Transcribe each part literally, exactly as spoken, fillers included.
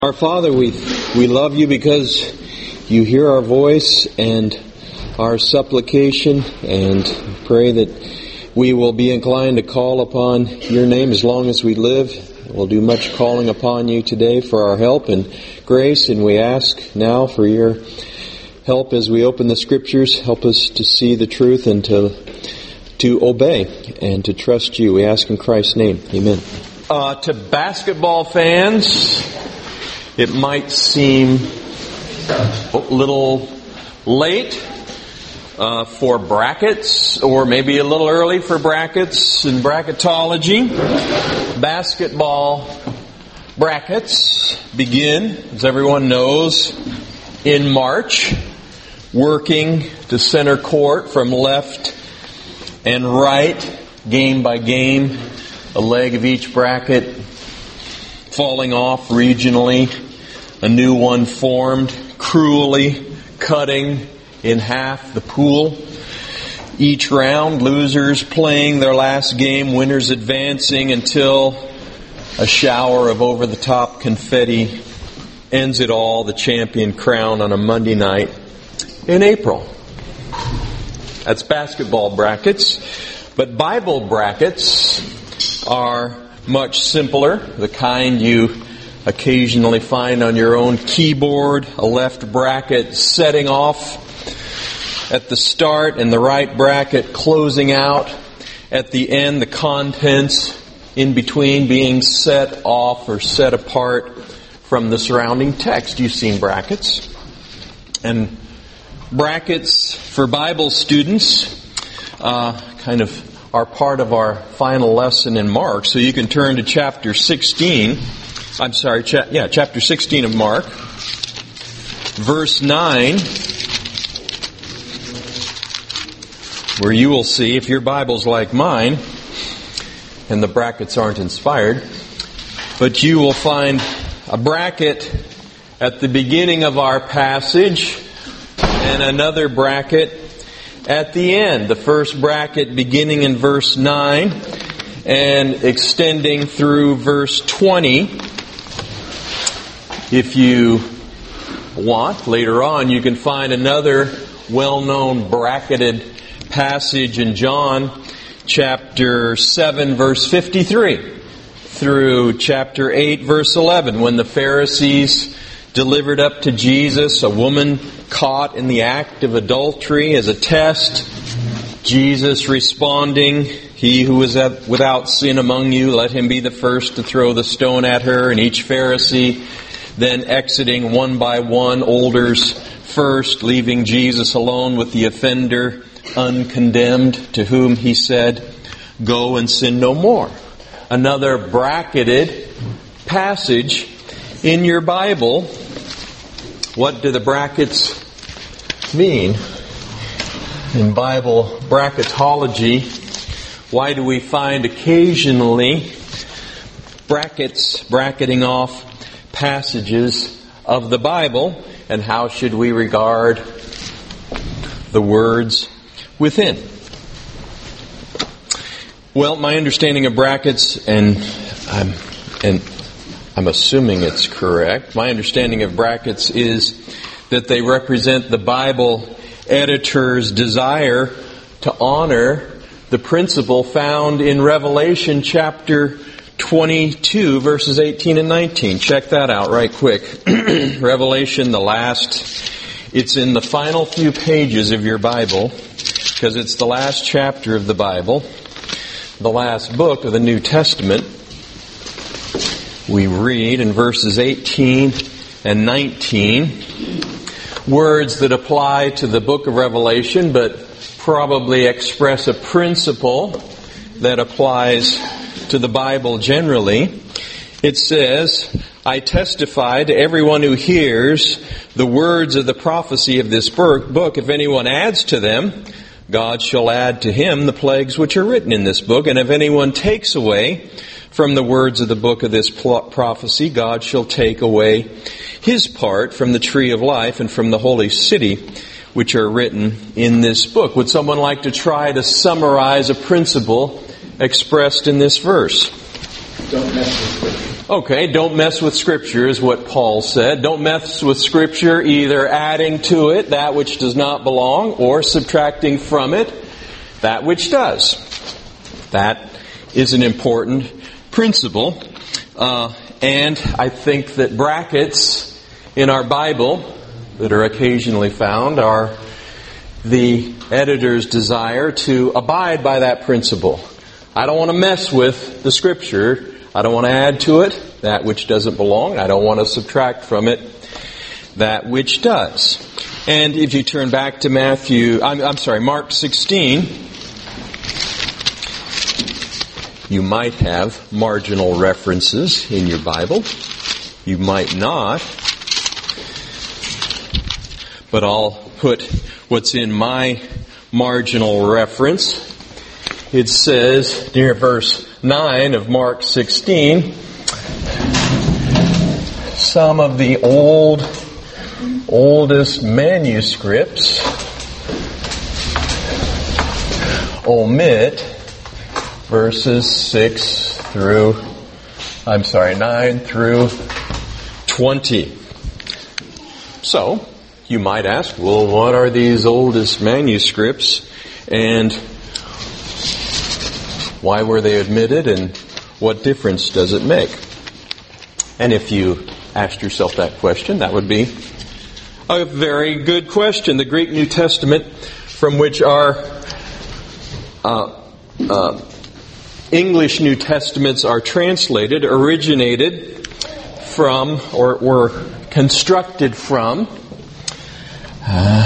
Our Father, we we love you because you hear our voice and our supplication, and pray that we will be inclined to call upon your name as long as we live. We'll do much calling upon you today for our help and grace, and we ask now for your help as we open the Scriptures. Help us to see the truth and to to obey and to trust you. We ask in Christ's name. Amen. Uh, to basketball fans, it might seem a little late uh, for brackets, or maybe a little early for brackets and bracketology. Basketball brackets begin, as everyone knows, in March, working to center court from left and right, game by game, a leg of each bracket falling off regionally, a new one formed, cruelly cutting in half the pool. Each round, losers playing their last game, winners advancing until a shower of over-the-top confetti ends it all, the champion crown on a Monday night in April. That's basketball brackets. But Bible brackets are much simpler, the kind you occasionally find on your own keyboard, a left bracket setting off at the start and the right bracket closing out at the end, the contents in between being set off or set apart from the surrounding text. You've seen brackets. And brackets for Bible students uh, kind of are part of our final lesson in Mark. So you can turn to chapter sixteen. I'm sorry, cha- yeah, chapter sixteen of Mark. Verse nine, where you will see, if your Bible's like mine, and the brackets aren't inspired, but you will find a bracket at the beginning of our passage and another bracket at the end. The first bracket beginning in verse nine and extending through verse twenty. If you want, later on, you can find another well-known bracketed passage in John chapter seven, verse fifty-three, through chapter eight, verse eleven, when the Pharisees delivered up to Jesus a woman caught in the act of adultery as a test. Jesus responding, "He who is without sin among you, let him be the first to throw the stone at her." And each Pharisee then exiting one by one, olders first, leaving Jesus alone with the offender uncondemned, to whom he said, "Go and sin no more." Another bracketed passage in your Bible. What do the brackets mean in Bible bracketology? Why do we find occasionally brackets bracketing off passages of the Bible? And how should we regard the words within? Well, my understanding of brackets, and I'm and I'm assuming it's correct, my understanding of brackets is that they represent the Bible editor's desire to honor the principle found in Revelation chapter twenty-two, verses eighteen and nineteen. Check that out right quick. Revelation, the last, it's in the final few pages of your Bible, because it's the last chapter of the Bible, the last book of the New Testament. We read in verses eighteen and nineteen words that apply to the book of Revelation, but probably express a principle that applies to the Bible generally. It says, "I testify to everyone who hears the words of the prophecy of this book, if anyone adds to them, God shall add to him the plagues which are written in this book. And if anyone takes away from the words of the book of this prophecy, God shall take away his part from the tree of life and from the holy city, which are written in this book." Would someone like to try to summarize a principle expressed in this verse? Don't mess with it. Okay, don't mess with Scripture is what Paul said. Don't mess with Scripture either adding to it that which does not belong or subtracting from it that which does. That is an important principle. Uh, and I think that brackets in our Bible that are occasionally found are the editor's desire to abide by that principle. I don't want to mess with the Scripture. I don't want to add to it that which doesn't belong. I don't want to subtract from it that which does. And if you turn back to Matthew, I'm, I'm sorry, Mark sixteen, you might have marginal references in your Bible. You might not. But I'll put what's in my marginal reference. It says near verse nine of Mark sixteen, some of the old, oldest manuscripts omit verses six through, I'm sorry, nine through twenty. So, you might ask, well, what are these oldest manuscripts? And why were they omitted, and what difference does it make? And if you asked yourself that question, that would be a very good question. The Greek New Testament, from which our uh, uh, English New Testaments are translated, originated from, or were constructed from, uh,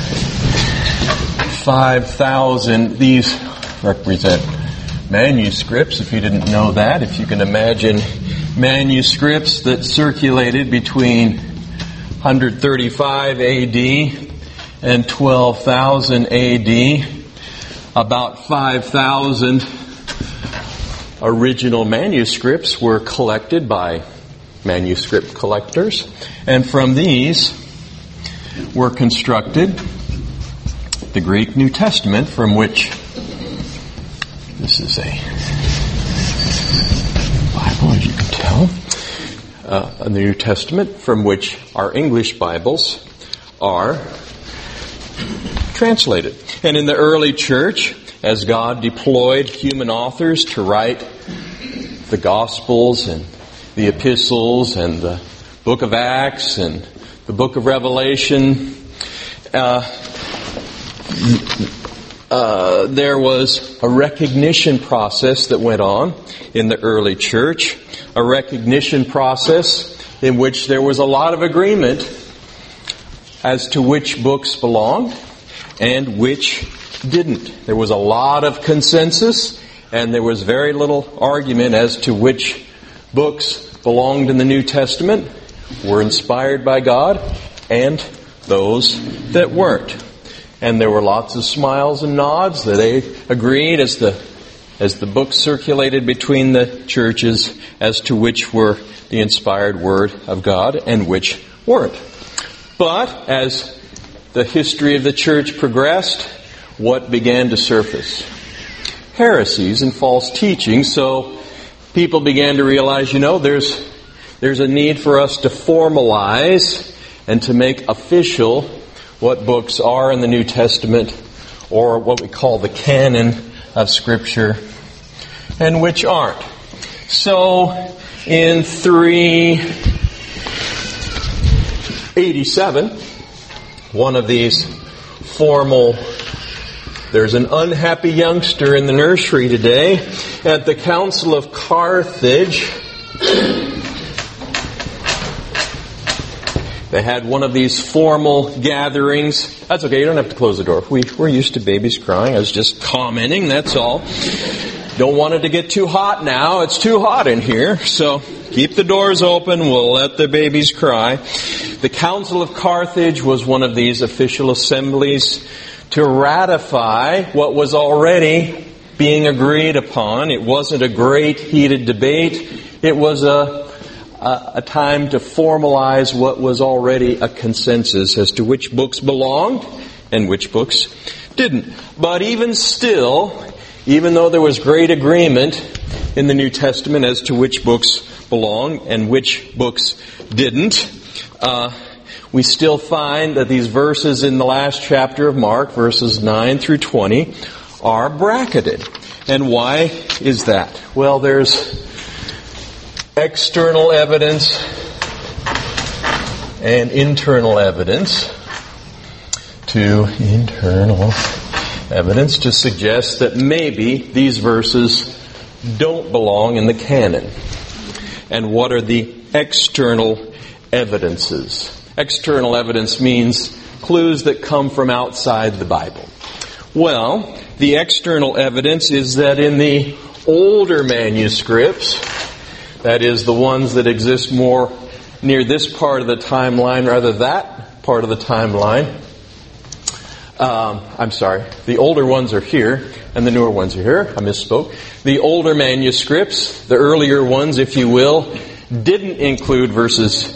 five thousand, these represent manuscripts, if you didn't know that. If you can imagine manuscripts that circulated between one thirty-five A D and twelve thousand A D, about five thousand original manuscripts were collected by manuscript collectors, and from these were constructed the Greek New Testament, from which this is a Bible, as you can tell, uh, a New Testament from which our English Bibles are translated. And in the early church, as God deployed human authors to write the Gospels and the Epistles and the Book of Acts and the Book of Revelation, uh, Uh, there was a recognition process that went on in the early church, a recognition process in which there was a lot of agreement as to which books belonged and which didn't. There was a lot of consensus, and there was very little argument as to which books belonged in the New Testament, were inspired by God, and those that weren't. And there were lots of smiles and nods that they agreed as the as the books circulated between the churches as to which were the inspired Word of God and which weren't. But as the history of the church progressed, what began to surface? Heresies and false teaching. So people began to realize, you know, there's there's a need for us to formalize and to make official what books are in the New Testament, or what we call the canon of Scripture, and which aren't. So, in three eighty-seven, one of these formal, there's an unhappy youngster in the nursery today at the Council of Carthage. They had one of these formal gatherings. That's okay, you don't have to close the door. We, we're used to babies crying. I was just commenting, that's all. Don't want it to get too hot now. It's too hot in here. So keep the doors open. We'll let the babies cry. The Council of Carthage was one of these official assemblies to ratify what was already being agreed upon. It wasn't a great heated debate. It was a a time to formalize what was already a consensus as to which books belonged and which books didn't. But even still, even though there was great agreement in the New Testament as to which books belong and which books didn't. Uh, we still find that these verses in the last chapter of Mark, verses nine through twenty, are bracketed. And why is that? Well, there's external evidence and internal evidence to internal evidence to suggest that maybe these verses don't belong in the canon. And what are the external evidences? External evidence means clues that come from outside the Bible. Well, the external evidence is that in the older manuscripts, that is, the ones that exist more near this part of the timeline rather than that part of the timeline. Um, I'm sorry. The older ones are here, and the newer ones are here. I misspoke. The older manuscripts, the earlier ones, if you will, didn't include verses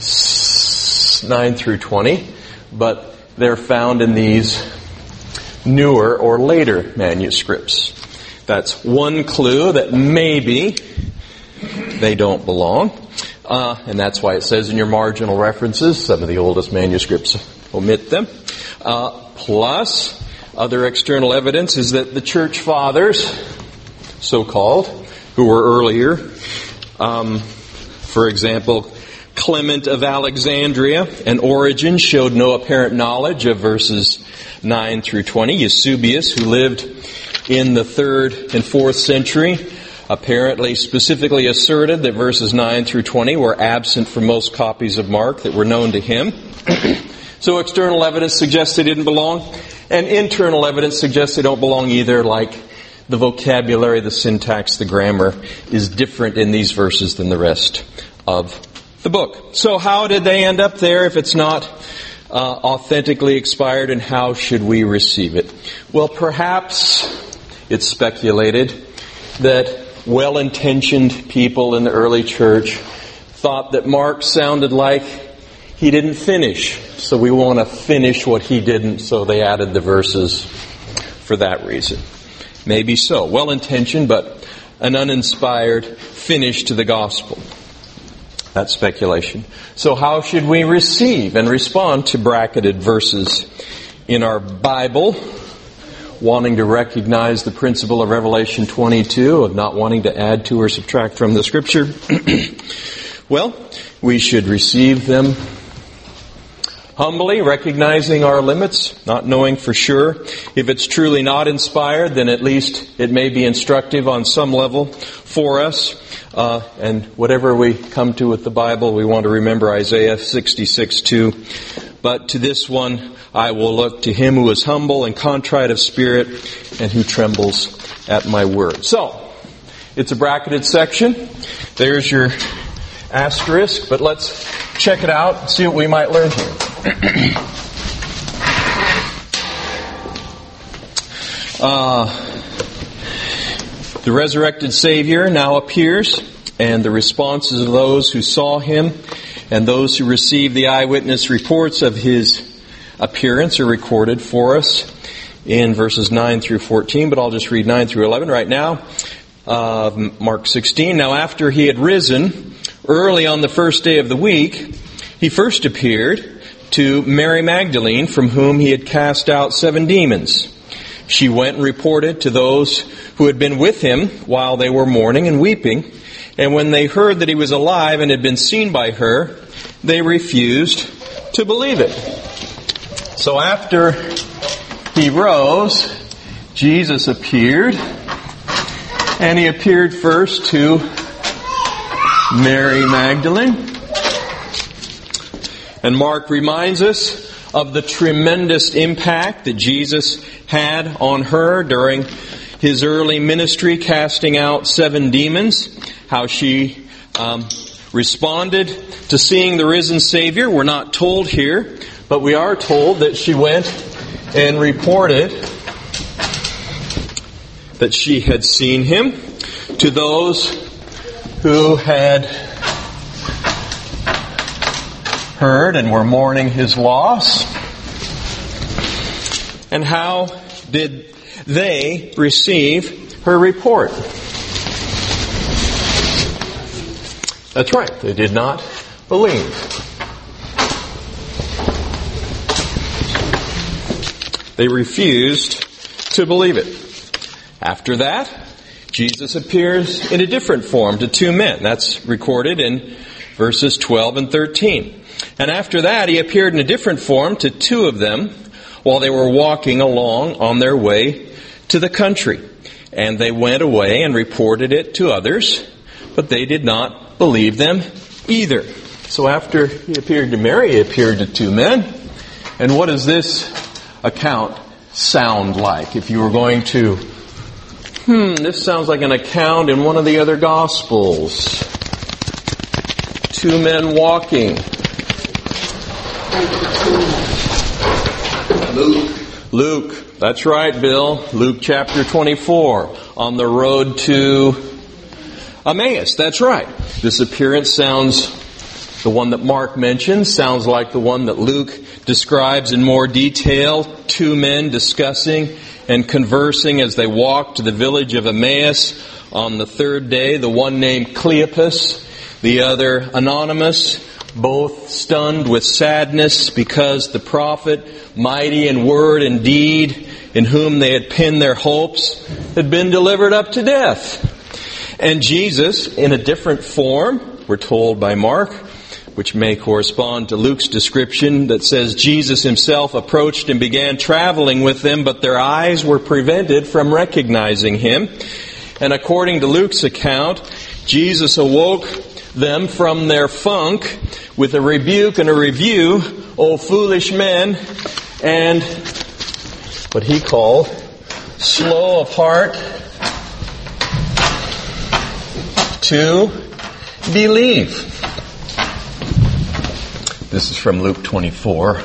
nine through twenty, but they're found in these newer or later manuscripts. That's one clue that maybe they don't belong. Uh, and that's why it says in your marginal references, some of the oldest manuscripts omit them. Uh, plus, other external evidence is that the church fathers, so-called, who were earlier, um, for example, Clement of Alexandria and Origen showed no apparent knowledge of verses nine through twenty. Eusebius, who lived in the third and fourth century, apparently specifically asserted that verses nine through twenty were absent from most copies of Mark that were known to him. So external evidence suggests they didn't belong, and internal evidence suggests they don't belong either, like the vocabulary, the syntax, the grammar is different in these verses than the rest of the book. So how did they end up there if it's not uh, authentically expired, and how should we receive it? Well, perhaps it's speculated that well-intentioned people in the early church thought that Mark sounded like he didn't finish, so we want to finish what he didn't, so they added the verses for that reason. Maybe so. Well-intentioned, but an uninspired finish to the gospel. That's speculation. So how should we receive and respond to bracketed verses in our Bible, wanting to recognize the principle of Revelation twenty-two, of not wanting to add to or subtract from the Scripture? Well, we should receive them humbly, recognizing our limits, not knowing for sure. If it's truly not inspired, then at least it may be instructive on some level for us. Uh, and whatever we come to with the Bible, we want to remember Isaiah sixty-six two. But to this one I will look, to him who is humble and contrite of spirit, and who trembles at my word. So, it's a bracketed section. There's your asterisk, but let's check it out and see what we might learn here. uh, the resurrected Savior now appears, and the responses of those who saw him and those who received the eyewitness reports of his appearance are recorded for us in verses nine through fourteen, but I'll just read nine through eleven right now. Uh, Mark sixteen, now after he had risen early on the first day of the week, he first appeared to Mary Magdalene, from whom he had cast out seven demons. She went and reported to those who had been with him while they were mourning and weeping. And when they heard that he was alive and had been seen by her, they refused to believe it. So after he rose, Jesus appeared, and he appeared first to Mary Magdalene. And Mark reminds us of the tremendous impact that Jesus had on her during his early ministry, casting out seven demons. How she um, responded to seeing the risen Savior. We're not told here, but we are told that she went and reported that she had seen him to those who had heard and were mourning his loss. And how did they receive her report? That's right. They did not believe. They refused to believe it. After that, Jesus appears in a different form to two men. That's recorded in verses twelve and thirteen. And after that, he appeared in a different form to two of them while they were walking along on their way to the country. And they went away and reported it to others, but they did not believe them either. So after he appeared to Mary, he appeared to two men. And what does this account sound like? If you were going to, hmm, this sounds like an account in one of the other Gospels. Two men walking. Luke. Luke, that's right, Bill. Luke chapter twenty-four, on the road to Emmaus. That's right. This appearance sounds, the one that Mark mentioned, sounds like the one that Luke describes in more detail. Two men discussing and conversing as they walked to the village of Emmaus on the third day. The one named Cleopas, the other anonymous, both stunned with sadness because the prophet, mighty in word and deed, in whom they had pinned their hopes, had been delivered up to death. And Jesus, in a different form, we're told by Mark, which may correspond to Luke's description that says Jesus himself approached and began traveling with them, but their eyes were prevented from recognizing him. And according to Luke's account, Jesus awoke them from their funk with a rebuke and a review, O foolish men, and what he called slow of heart to believe. This is from Luke twenty-four.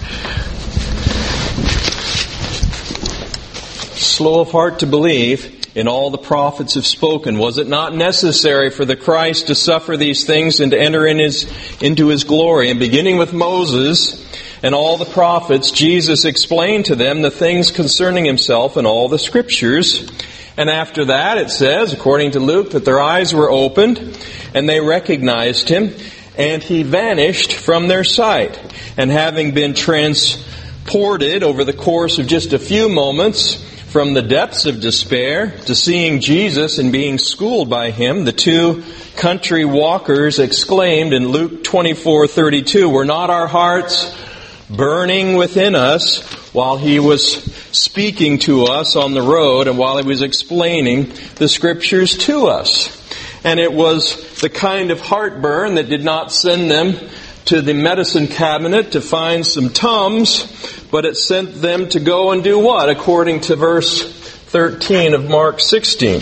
Slow of heart to believe in all the prophets have spoken. Was it not necessary for the Christ to suffer these things and to enter in his, into his glory? And beginning with Moses and all the prophets, Jesus explained to them the things concerning himself in all the scriptures. And after that, it says, according to Luke, that their eyes were opened and they recognized him, and he vanished from their sight. And having been transported over the course of just a few moments from the depths of despair to seeing Jesus and being schooled by him, the two country walkers exclaimed in Luke twenty-four thirty-two, "Were not our hearts burning within us while he was speaking to us on the road and while he was explaining the scriptures to us?" And it was the kind of heartburn that did not send them to the medicine cabinet to find some Tums, but it sent them to go and do what? According to verse thirteen of Mark sixteen.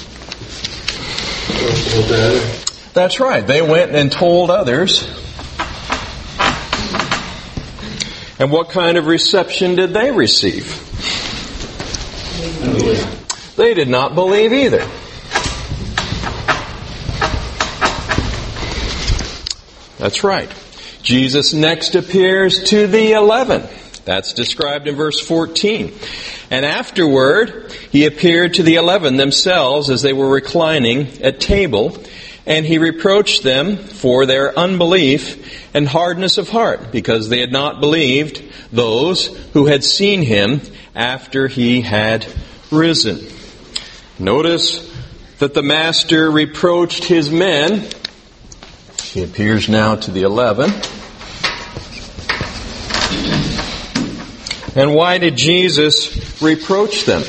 That's right. They went and told others. And what kind of reception did they receive? They did not believe either. That's right. Jesus next appears to the eleven. That's described in verse fourteen. And afterward, he appeared to the eleven themselves as they were reclining at table, and he reproached them for their unbelief and hardness of heart, because they had not believed those who had seen him after he had risen. Notice that the master reproached his men. He appears now to the eleven. And why did Jesus reproach them?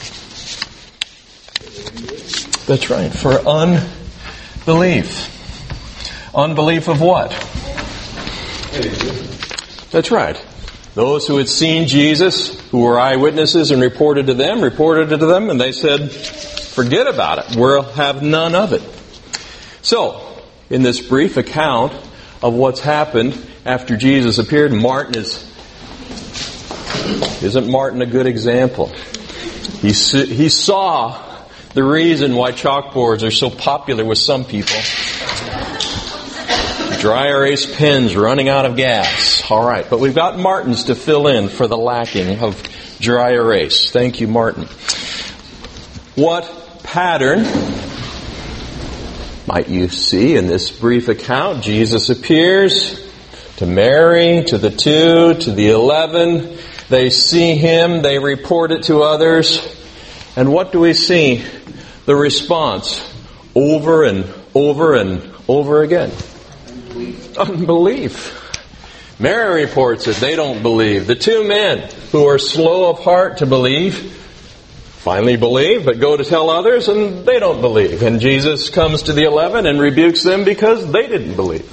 That's right, for unbelief. Unbelief of what? That's right. Those who had seen Jesus, who were eyewitnesses and reported to them, reported to them, and they said, forget about it. We'll have none of it. So, in this brief account of what's happened after Jesus appeared, Martin is, isn't Martin a good example? He, he saw the reason why chalkboards are so popular with some people. Dry erase pens running out of gas. All right, but we've got Martins to fill in for the lacking of dry erase. Thank you, Martin. What pattern Might you see in this brief account, Jesus appears to Mary, to the two, to the eleven. They see him, they report it to others. And what do we see? The response over and over and over again. Unbelief. Unbelief. Mary reports it. They don't believe. The two men who are slow of heart to believe finally believe, but go to tell others and they don't believe. And Jesus comes to the eleven and rebukes them because they didn't believe.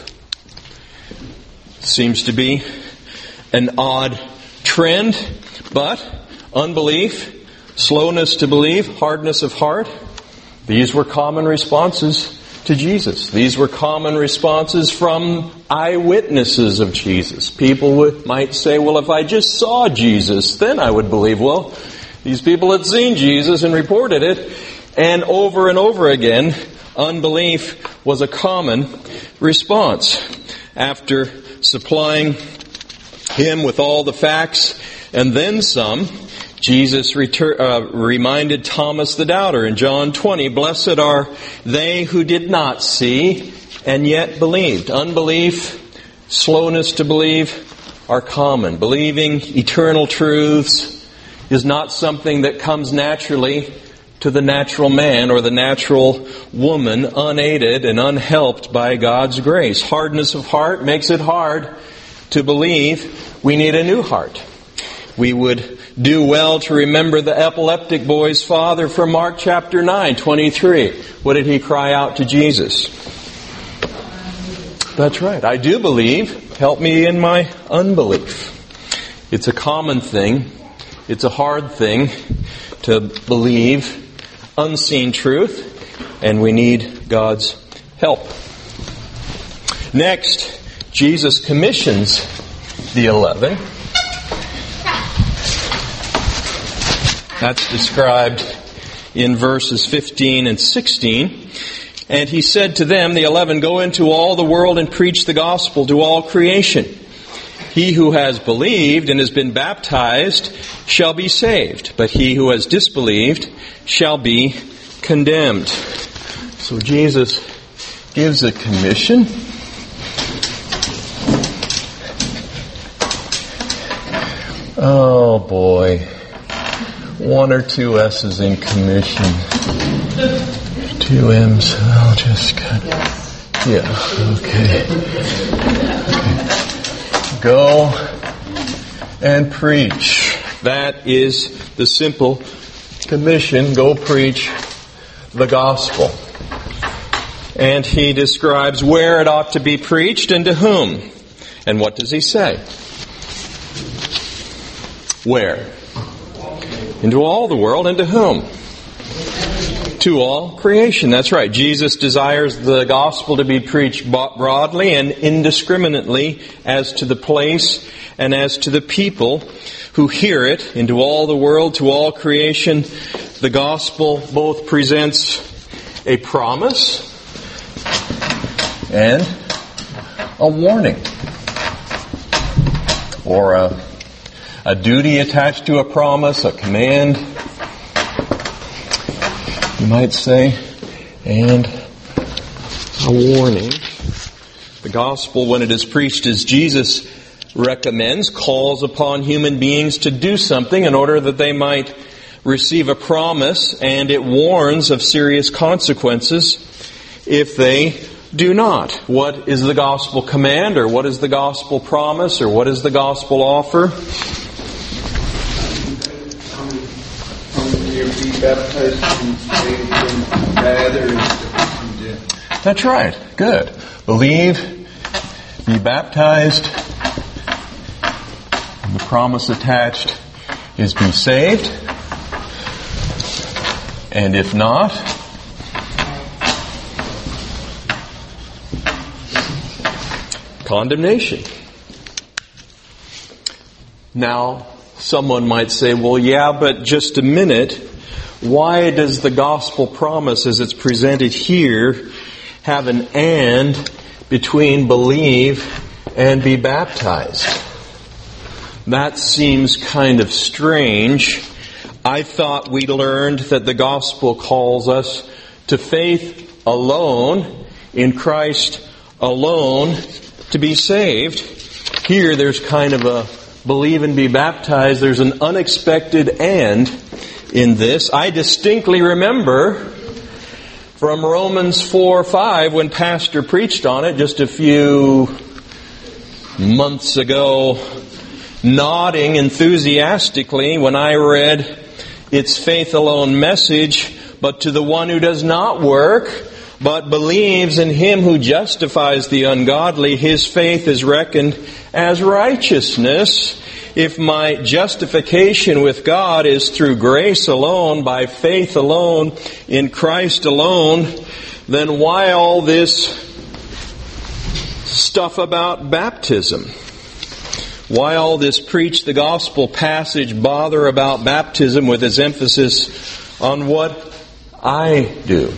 Seems to be an odd trend, but unbelief, slowness to believe, hardness of heart, these were common responses to Jesus. These were common responses from eyewitnesses of Jesus. People would, might say, well, if I just saw Jesus, then I would believe. Well, these people had seen Jesus and reported it, and over and over again, unbelief was a common response. After supplying him with all the facts and then some, Jesus retur- uh, reminded Thomas the doubter in John twenty, "Blessed are they who did not see and yet believed." Unbelief, slowness to believe are common. Believing eternal truths is not something that comes naturally to the natural man or the natural woman, unaided and unhelped by God's grace. Hardness of heart makes it hard to believe. We need a new heart. We would do well to remember the epileptic boy's father from Mark chapter nine, twenty-three. What did he cry out to Jesus? That's right. I do believe. Help me in my unbelief. It's a common thing. It's a hard thing to believe unseen truth, and we need God's help. Next, Jesus commissions the eleven. That's described in verses fifteen and sixteen. And he said to them, the eleven, "Go into all the world and preach the gospel to all creation. He who has believed and has been baptized shall be saved, but he who has disbelieved shall be condemned." So Jesus gives a commission. Oh boy. One or two S's in commission. Two M's. I'll just cut. Yeah, okay. okay. Go and preach. That is the simple commission. Go preach the gospel. And he describes where it ought to be preached and to whom. And what does he say? Where? Into all the world, and to whom? To all creation. That's right. Jesus desires the gospel to be preached broadly and indiscriminately as to the place and as to the people who hear it. Into all the world, to all creation. The gospel both presents a promise and a warning, or a A duty attached to a promise, a command, you might say, and a warning. The gospel, when it is preached as Jesus recommends, calls upon human beings to do something in order that they might receive a promise, and it warns of serious consequences if they do not. What is the gospel command, or what is the gospel promise, or what is the gospel offer? That's right. Good. Believe, be baptized, and the promise attached is be saved. And if not, condemnation. Now, someone might say, well, yeah, but just a minute. Why does the gospel promise as it's presented here have an and between believe and be baptized? That seems kind of strange. I thought we learned that the gospel calls us to faith alone in Christ alone to be saved. Here there's kind of a believe and be baptized. There's an unexpected and in this. I distinctly remember from Romans four five when Pastor preached on it just a few months ago, nodding enthusiastically when I read its faith alone message. But to the one who does not work, but believes in Him who justifies the ungodly, his faith is reckoned as righteousness. If my justification with God is through grace alone, by faith alone, in Christ alone, then why all this stuff about baptism? Why all this preach the gospel passage bother about baptism with its emphasis on what I do?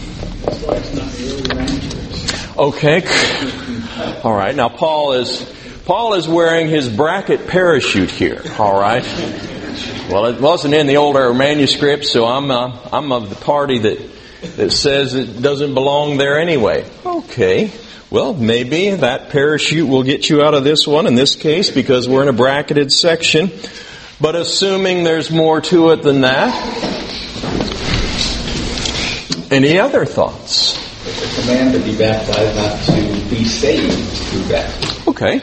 Okay. All right. Now Paul is Paul is wearing his bracket parachute here. All right. Well, it wasn't in the older manuscript, so I'm uh, I'm of the party that that says it doesn't belong there anyway. Okay. Well, maybe that parachute will get you out of this one in this case because we're in a bracketed section. But assuming there's more to it than that, any other thoughts? It's a command to be baptized, not to be saved through baptism. Okay.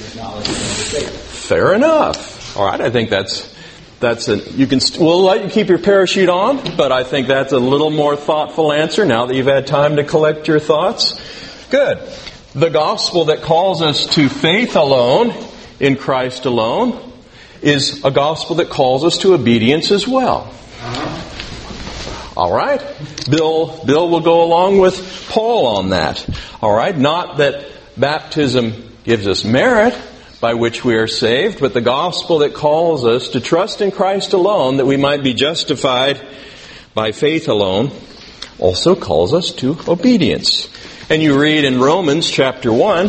Fair enough. All right. I think that's that's a you can we'll let you keep your parachute on, but I think that's a little more thoughtful answer now that you've had time to collect your thoughts. Good. The gospel that calls us to faith alone in Christ alone is a gospel that calls us to obedience as well. All right. Bill Bill will go along with Paul on that. All right. Not that baptism gives us merit by which we are saved, but the gospel that calls us to trust in Christ alone that we might be justified by faith alone also calls us to obedience. And you read in Romans chapter one,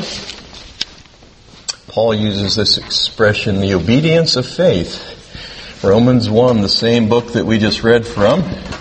Paul uses this expression, the obedience of faith. Romans one, the same book that we just read from.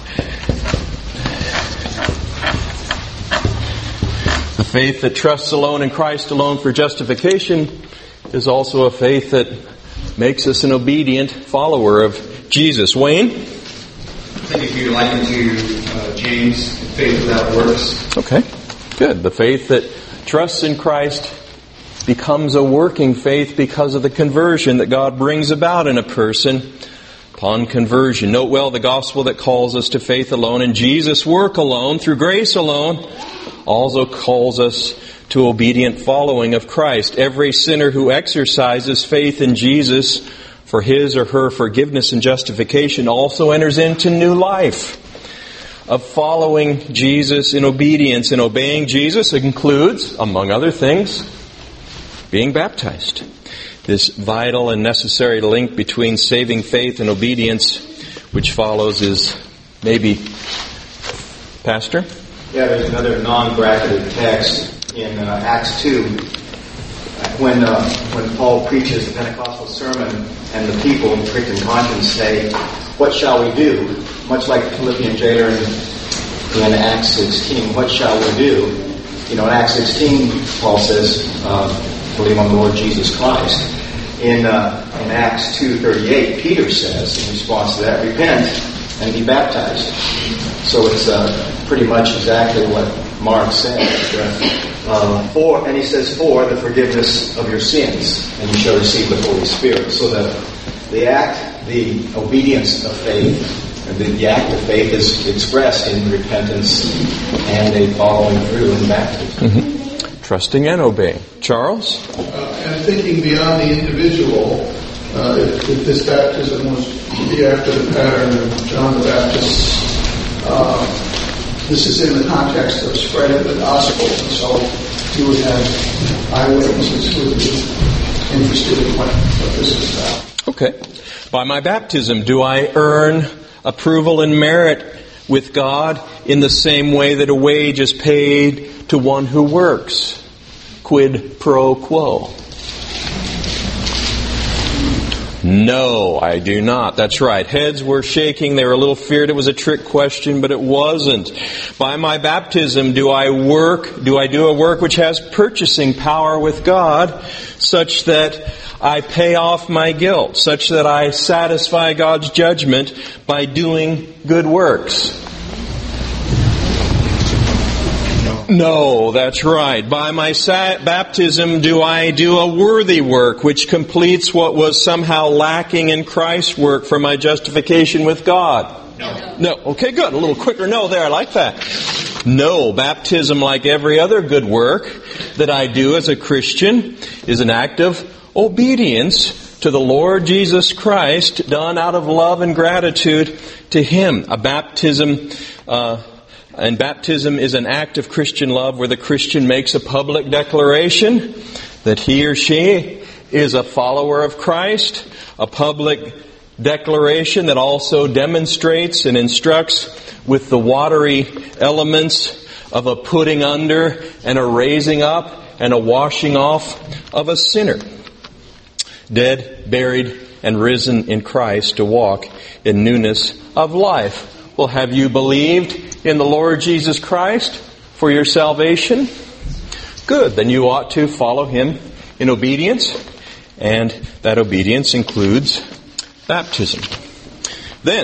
The faith that trusts alone in Christ alone for justification is also a faith that makes us an obedient follower of Jesus. Wayne? I think if you liken to uh, James, faith without works. Okay, good. The faith that trusts in Christ becomes a working faith because of the conversion that God brings about in a person upon conversion. Note well the gospel that calls us to faith alone and Jesus' work alone through grace alone also calls us to obedient following of Christ. Every sinner who exercises faith in Jesus for his or her forgiveness and justification also enters into new life of following Jesus in obedience. And obeying Jesus includes, among other things, being baptized. This vital and necessary link between saving faith and obedience, which follows, is maybe, Pastor? Yeah, there's another non-bracketed text in uh, Acts two, when uh, when Paul preaches the Pentecostal sermon and the people, pricked in conscience, say, "What shall we do?" Much like the Philippian jailer in, in Acts sixteen, "What shall we do?" You know, in Acts sixteen, Paul says, uh, "Believe on the Lord Jesus Christ." In uh, in Acts two thirty-eight, Peter says, in response to that, "Repent and be baptized." So it's uh, pretty much exactly what Mark said. Uh, for, and he says, "For the forgiveness of your sins, and you shall receive the Holy Spirit." So the the act, the obedience of faith, and the, the act of faith is expressed in repentance and a following through in baptism. Mm-hmm. Trusting and obeying. Charles? Uh, and thinking beyond the individual, uh, if, if this baptism was to be after the pattern of John the Baptist, uh, this is in the context of spreading the gospel, and so you would have eyewitnesses who would be interested in what, what this is about. Okay. By my baptism, do I earn approval and merit with God in the same way that a wage is paid to one who works? Quid pro quo. No, I do not. That's right. Heads were shaking. They were a little feared it was a trick question, but it wasn't. By my baptism, do I work, do I do a work which has purchasing power with God, such that I pay off my guilt, such that I satisfy God's judgment by doing good works? No, that's right. By my sa- baptism, do I do a worthy work which completes what was somehow lacking in Christ's work for my justification with God? No. No. Okay, good. A little quicker no there. I like that. No. Baptism, like every other good work that I do as a Christian, is an act of obedience to the Lord Jesus Christ, done out of love and gratitude to Him. A baptism... Uh, And baptism is an act of Christian love where the Christian makes a public declaration that he or she is a follower of Christ, a public declaration that also demonstrates and instructs with the watery elements of a putting under and a raising up and a washing off of a sinner, dead, buried, and risen in Christ to walk in newness of life. Well, have you believed in the Lord Jesus Christ for your salvation? Good. Then you ought to follow Him in obedience, and that obedience includes baptism. Then,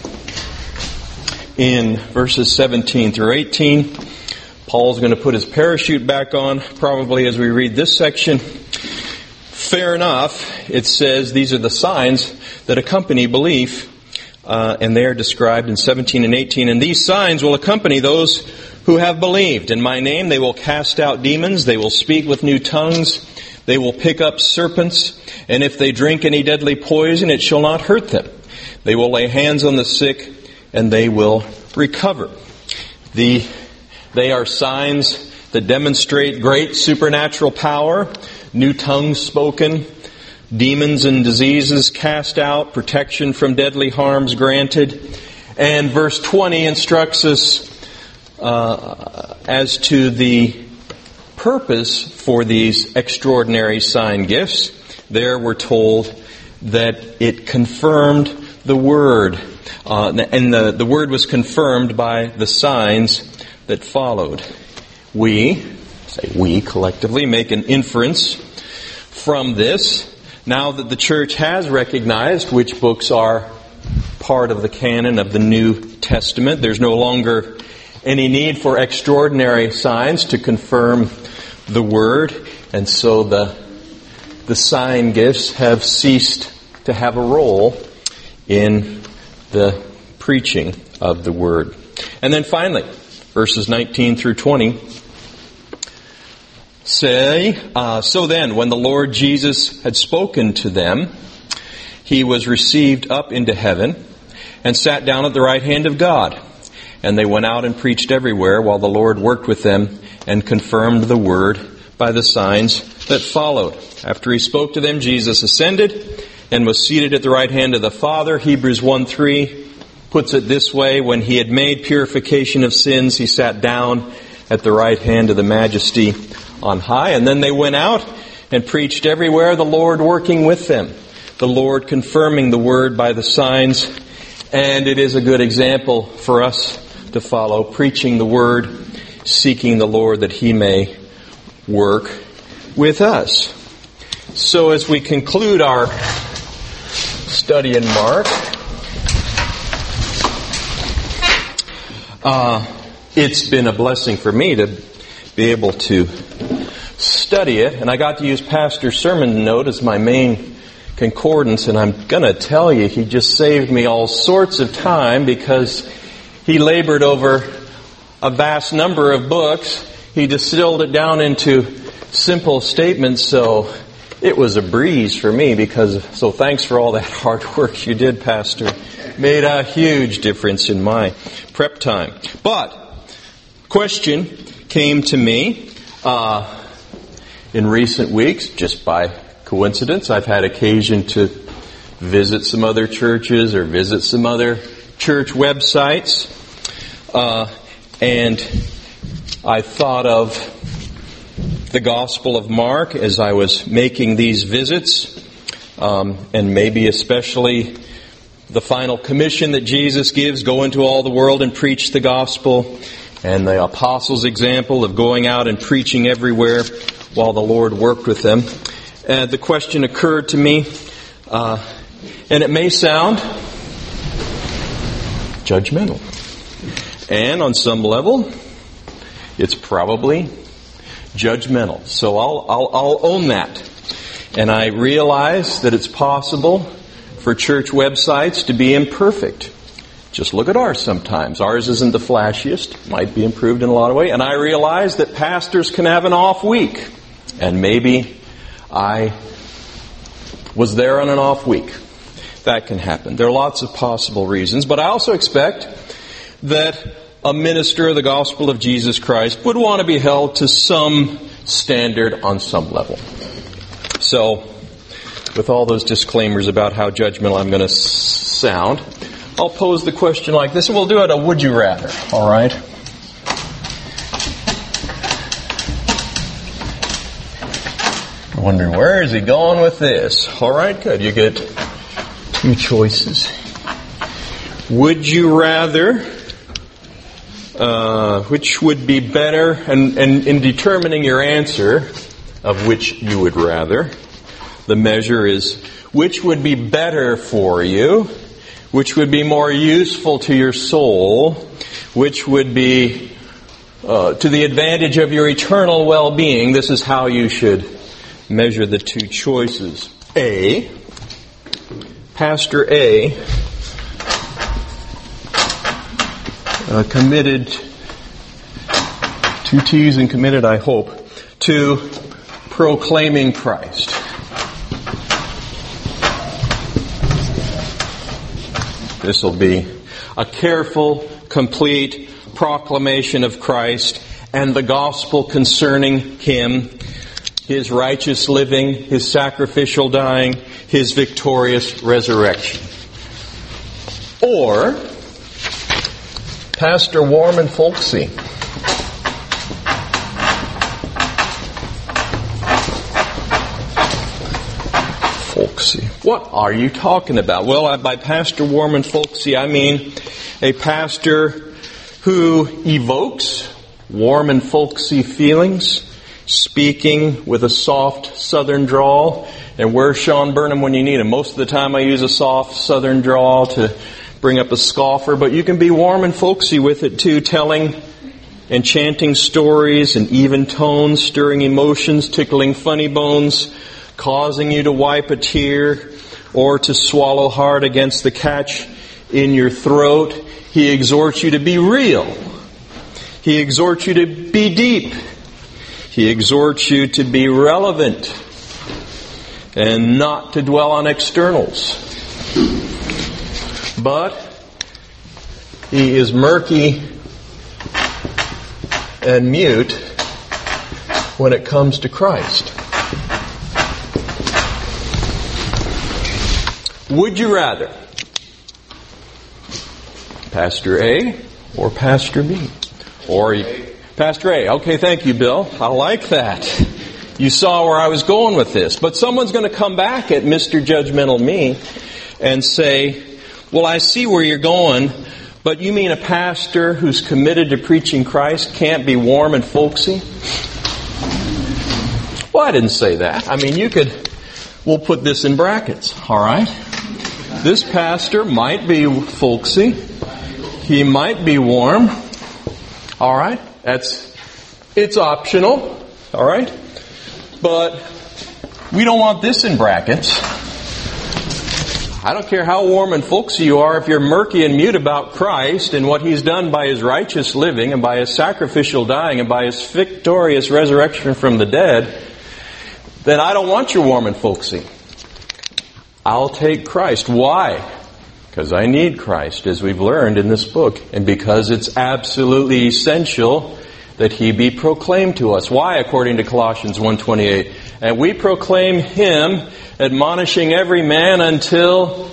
in verses seventeen through eighteen, Paul's going to put his parachute back on, probably as we read this section. Fair enough, it says these are the signs that accompany belief. Uh, and they are described in seventeen and eighteen. And these signs will accompany those who have believed. In my name they will cast out demons. They will speak with new tongues. They will pick up serpents. And if they drink any deadly poison, it shall not hurt them. They will lay hands on the sick, and they will recover. The, they are signs that demonstrate great supernatural power, new tongues spoken, demons and diseases cast out, protection from deadly harms granted. And verse twenty instructs us uh, as to the purpose for these extraordinary sign gifts. There we're told that it confirmed the Word. Uh, and the, the Word was confirmed by the signs that followed. We, say we collectively, make an inference from this. Now that the church has recognized which books are part of the canon of the New Testament, there's no longer any need for extraordinary signs to confirm the Word, and so the the sign gifts have ceased to have a role in the preaching of the Word. And then finally, verses nineteen through twenty say, uh, so then, when the Lord Jesus had spoken to them, He was received up into heaven and sat down at the right hand of God. And they went out and preached everywhere while the Lord worked with them and confirmed the word by the signs that followed. After He spoke to them, Jesus ascended and was seated at the right hand of the Father. Hebrews one three puts it this way, when He had made purification of sins, He sat down at the right hand of the Majesty on high. And then they went out and preached everywhere, the Lord working with them, the Lord confirming the word by the signs. And it is a good example for us to follow, preaching the word, seeking the Lord that He may work with us. So as we conclude our study in Mark, uh, it's been a blessing for me to be able to study it, and I got to use Pastor's sermon note as my main concordance, and I'm going to tell you, he just saved me all sorts of time because he labored over a vast number of books. He distilled it down into simple statements, so it was a breeze for me because, so thanks for all that hard work you did, Pastor. Made a huge difference in my prep time. But, question came to me uh, in recent weeks, just by coincidence. I've had occasion to visit some other churches or visit some other church websites. Uh, and I thought of the Gospel of Mark as I was making these visits. um, and maybe especially the final commission that Jesus gives, go into all the world and preach the gospel, and the apostles' example of going out and preaching everywhere while the Lord worked with them. And the question occurred to me, uh, and it may sound judgmental. And on some level, it's probably judgmental. So I'll, I'll, I'll own that. And I realize that it's possible for church websites to be imperfect. Just look at ours sometimes. Ours isn't the flashiest. Might be improved in a lot of ways. And I realize that pastors can have an off week. And maybe I was there on an off week. That can happen. There are lots of possible reasons. But I also expect that a minister of the gospel of Jesus Christ would want to be held to some standard on some level. So, with all those disclaimers about how judgmental I'm going to sound, I'll pose the question like this, and we'll do it a would you rather, all right? I'm wondering, where is he going with this? All right, good. You get two choices. Would you rather, uh, which would be better, and, and in determining your answer of which you would rather, the measure is which would be better for you, which would be more useful to your soul, which would be uh, to the advantage of your eternal well-being. This is how you should measure the two choices. A, Pastor A uh, committed, two T's and committed, I hope, to proclaiming Christ. This will be a careful, complete proclamation of Christ and the gospel concerning Him, His righteous living, His sacrificial dying, His victorious resurrection. Or Pastor Warman Folksy. Folksy. What are you talking about? Well, by Pastor Warman Folksy, I mean a pastor who evokes warm and folksy feelings, speaking with a soft southern drawl. And where's Sean Burnham when you need him? Most of the time I use a soft southern drawl to bring up a scoffer, but you can be warm and folksy with it too, telling enchanting stories in even tones, stirring emotions, tickling funny bones, causing you to wipe a tear or to swallow hard against the catch in your throat. He exhorts you to be real. He exhorts you to be deep. He exhorts you to be relevant and not to dwell on externals. But he is murky and mute when it comes to Christ. Would you rather Pastor A or Pastor B? Or Pastor A. Okay, thank you, Bill. I like that. You saw where I was going with this. But someone's going to come back at Mister Judgmental Me and say, well, I see where you're going, but you mean a pastor who's committed to preaching Christ can't be warm and folksy? Well, I didn't say that. I mean, you could, we'll put this in brackets, all right? This pastor might be folksy. He might be warm. All right? That's, it's optional. All right? But we don't want this in brackets. I don't care how warm and folksy you are, if you're murky and mute about Christ and what He's done by His righteous living and by His sacrificial dying and by His victorious resurrection from the dead, then I don't want your warm and folksy. I'll take Christ. Why? Because I need Christ, as we've learned in this book, and because it's absolutely essential that He be proclaimed to us. Why? According to Colossians one twenty-eight. And we proclaim Him, admonishing every man until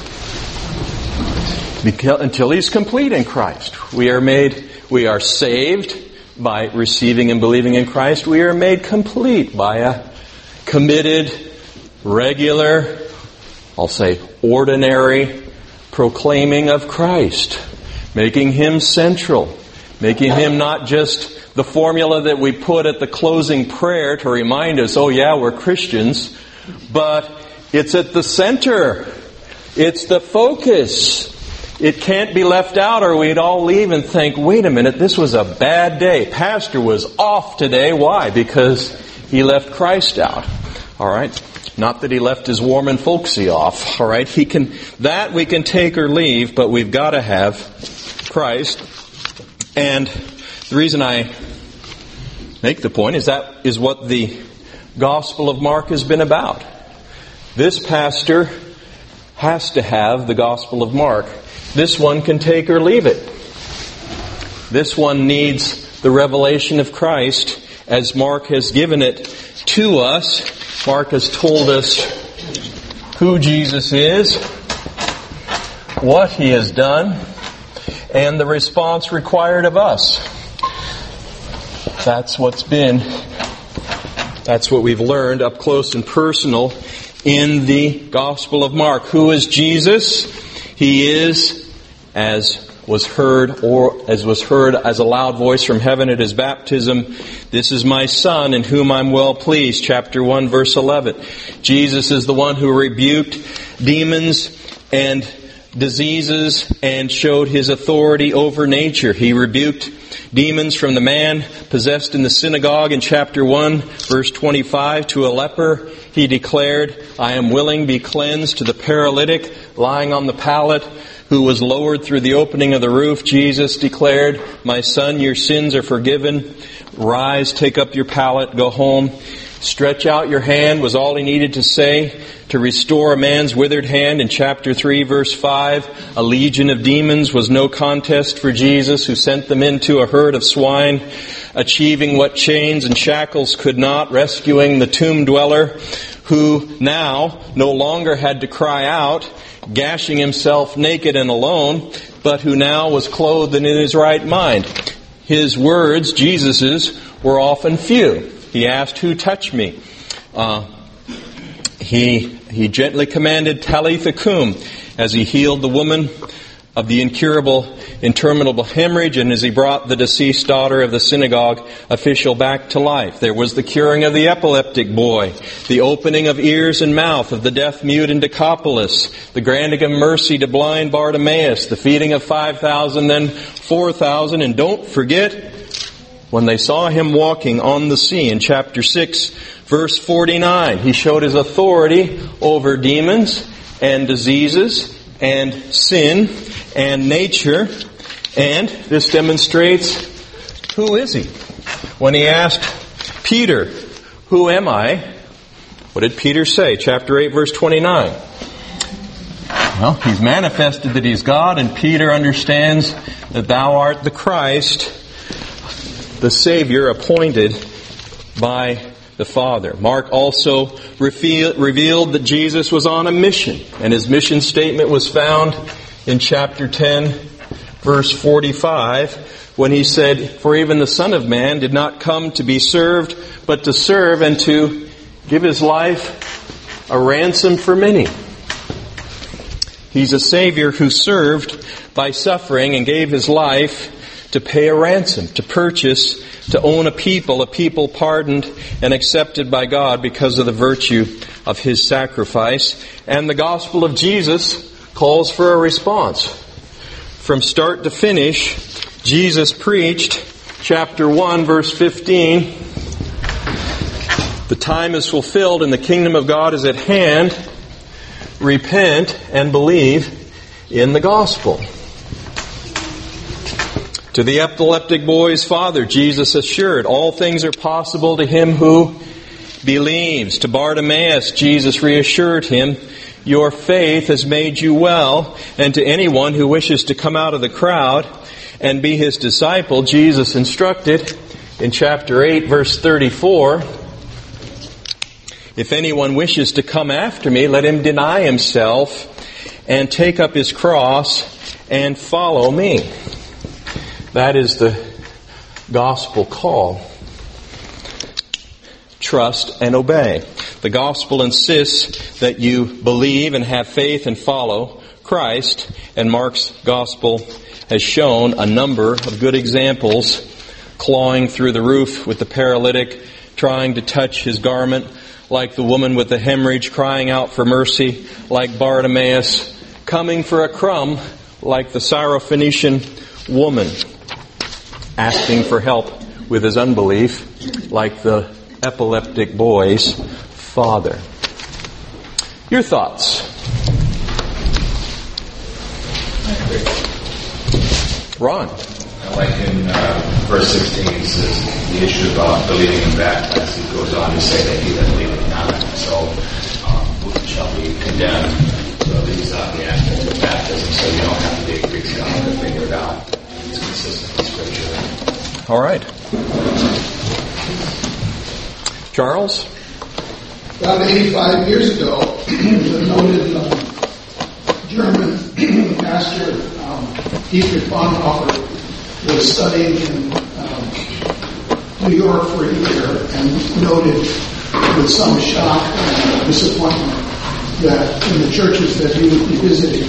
until he's complete in Christ. We are made, we are saved by receiving and believing in Christ. We are made complete by a committed, regular, I'll say, ordinary proclaiming of Christ, making Him central, making Him not just the formula that we put at the closing prayer to remind us, oh yeah, we're Christians, but it's at the center. It's the focus. It can't be left out or we'd all leave and think, wait a minute, this was a bad day. Pastor was off today. Why? Because he left Christ out. All right? Not that he left his warm and folksy off. All right? He can, that we can take or leave, but we've got to have Christ. And the reason I make the point is that is what the Gospel of Mark has been about. This pastor has to have the Gospel of Mark. This one can take or leave it. This one needs the revelation of Christ as Mark has given it to us. Mark has told us who Jesus is, what He has done, and the response required of us. That's what's been, that's what we've learned up close and personal in the Gospel of Mark. Who is Jesus? He is, as was heard, or as was heard as a loud voice from heaven at His baptism, this is my Son in whom I'm well pleased. Chapter one, verse eleven. Jesus is the one who rebuked demons and diseases and showed His authority over nature. He rebuked demons from the man possessed in the synagogue in chapter one, verse twenty-five. To a leper He declared, I am willing, be cleansed. To the paralytic lying on the pallet who was lowered through the opening of the roof, Jesus declared, my son, your sins are forgiven. Rise, take up your pallet, go home. Stretch out your hand was all He needed to say to restore a man's withered hand. In chapter three, verse five, a legion of demons was no contest for Jesus, who sent them into a herd of swine, achieving what chains and shackles could not, rescuing the tomb dweller, who now no longer had to cry out, gashing himself naked and alone, but who now was clothed and in his right mind. His words, Jesus's, were often few. He asked, who touched me? Uh, he he gently commanded Talitha cum as He healed the woman of the incurable, interminable hemorrhage, and as He brought the deceased daughter of the synagogue official back to life. There was the curing of the epileptic boy, the opening of ears and mouth of the deaf mute in Decapolis, the granting of mercy to blind Bartimaeus, the feeding of five thousand, then four thousand, and don't forget, when they saw Him walking on the sea in chapter six, verse forty-nine, He showed His authority over demons and diseases and sin and nature. And this demonstrates, who is He? When He asked Peter, who am I? What did Peter say? Chapter eight, verse twenty-nine. Well, He's manifested that He's God, and Peter understands that thou art the Christ, the Savior appointed by the Father. Mark also revealed that Jesus was on a mission, and His mission statement was found in chapter ten, verse forty-five, when He said, for even the Son of Man did not come to be served, but to serve and to give His life a ransom for many. He's a Savior who served by suffering and gave His life to pay a ransom, to purchase, to own a people, a people pardoned and accepted by God because of the virtue of His sacrifice. And the gospel of Jesus calls for a response. From start to finish, Jesus preached, chapter one, verse fifteen, the time is fulfilled and the kingdom of God is at hand. Repent and believe in the gospel. To the epileptic boy's father, Jesus assured, all things are possible to him who believes. To Bartimaeus, Jesus reassured him, your faith has made you well. And to anyone who wishes to come out of the crowd and be His disciple, Jesus instructed in chapter eight, verse thirty-four, if anyone wishes to come after me, let him deny himself and take up his cross and follow me. That is the gospel call. trust, and obey. The gospel insists that you believe and have faith and follow Christ, and Mark's gospel has shown a number of good examples, clawing through the roof with the paralytic, trying to touch his garment, like the woman with the hemorrhage crying out for mercy, like Bartimaeus, coming for a crumb, like the Syrophoenician woman, asking for help with his unbelief, like the epileptic boy's father. Your thoughts? Ron? Like in uh, verse sixteen, it says the issue about believing in baptism. He goes on to say that he that believeth not, so um, shall be condemned. So these are the aspects of baptism, so you don't have to be a Greek scholar to figure it out. It's consistent with Scripture. All right. Charles? About eighty-five years ago, the noted um, German pastor um, Dietrich Bonhoeffer was studying in um, New York for a year and noted with some shock and disappointment that in the churches that he would be visiting,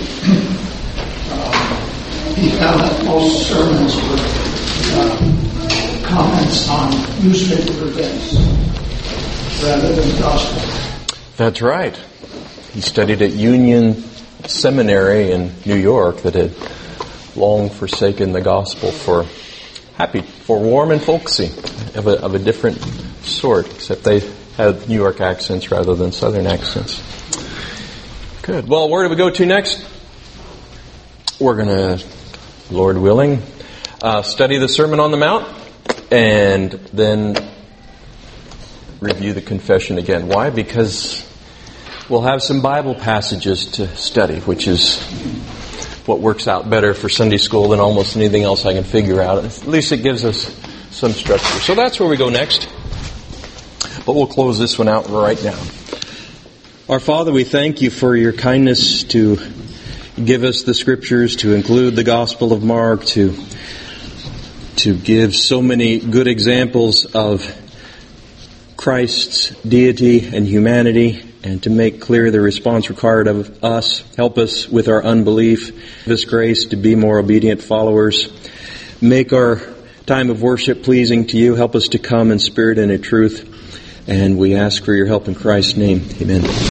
uh, he found that most sermons were uh, comments on newspaper events rather than gospel. That's right. He studied at Union Seminary in New York that had long forsaken the gospel for happy, for warm and folksy of a, of a different sort, except they had New York accents rather than Southern accents. Good. Well, where do we go to next? We're going to, Lord willing, uh, study the Sermon on the Mount and then review the confession again. Why? Because we'll have some Bible passages to study, which is what works out better for Sunday school than almost anything else I can figure out. At least it gives us some structure. So that's where we go next. But we'll close this one out right now. Our Father, we thank you for your kindness to give us the Scriptures, to include the Gospel of Mark, to to give so many good examples of Christ's deity and humanity, and to make clear the response required of us. Help us with our unbelief. Give us grace to be more obedient followers. Make our time of worship pleasing to you. Help us to come in spirit and in truth. And we ask for your help in Christ's name. Amen.